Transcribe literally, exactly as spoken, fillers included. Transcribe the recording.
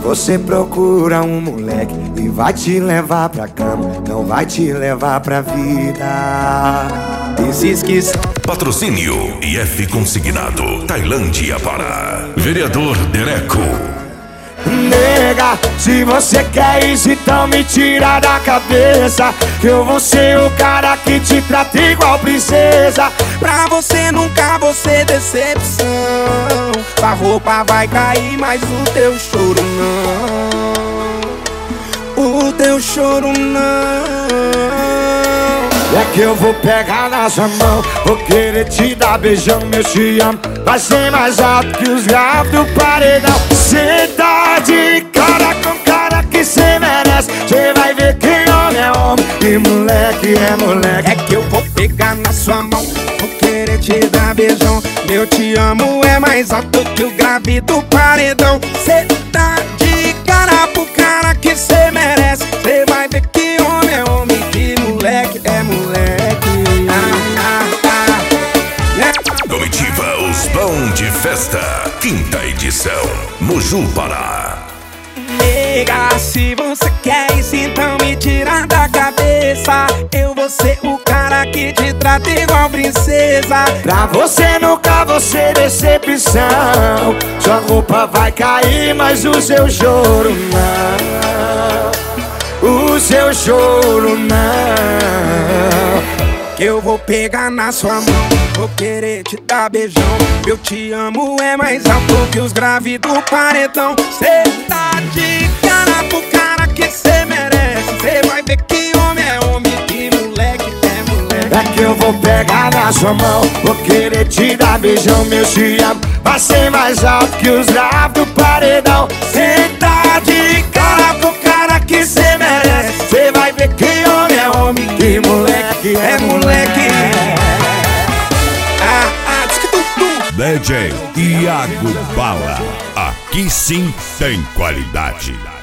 você procura um moleque e vai te levar pra cama, não vai te levar pra vida. Esses que são... Patrocínio I F Consignado, Tailândia, Pará. Vereador Dereco. Nega, se você quer isso, então me tira da cabeça que eu vou ser o cara que te trata igual princesa. Pra você nunca vou ser decepção. A roupa vai cair, mas o teu choro não. O teu choro não. É que eu vou pegar na sua mão, vou querer te dar beijão, meu te amo vai ser mais alto que os graves do paredão. Cê tá de cara com cara que cê merece, cê vai ver que homem é homem e moleque é moleque. É que eu vou pegar na sua mão, vou querer te dar beijão, meu te amo é mais alto que o grave do paredão. Cê tá de cara pro cara que cê merece, cê vai ver que homem é homem, que moleque é moleque. Ah, ah, ah. Yeah. Comitiva Os Bão de Festa, quinta edição, Moju, Pará. Nega, se você quer isso, então me tira da cabeça. Eu vou ser o cara que te trata igual princesa. Pra você nunca vou ser decepção. Sua roupa vai cair, mas o seu choro não. O seu choro não. Que eu vou pegar na sua mão, vou querer te dar beijão, eu te amo é mais alto que os graves do paredão. Cê tá de cara pro cara que cê merece, cê vai ver que homem é homem, que moleque é moleque. É que eu vou pegar na sua mão, vou querer te dar beijão, meu te amo vai ser mais alto que os graves do paredão. Cê tá de cara pro cara que cê merece, cê vai ver que homem é homem, que moleque é moleque. Ah, ah, diz que tu, tu. D J Iago Bala, aqui sim tem qualidade.